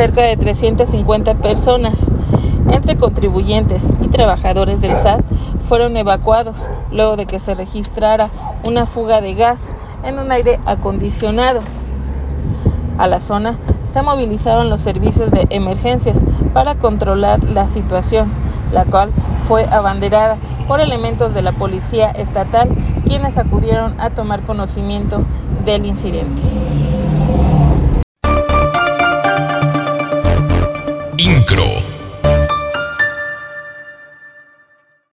cerca de 350 personas, entre contribuyentes y trabajadores del SAT, fueron evacuados luego de que se registrara una fuga de gas en un aire acondicionado. A la zona se movilizaron los servicios de emergencias para controlar la situación, la cual fue abanderada por elementos de la policía estatal, quienes acudieron a tomar conocimiento del incidente.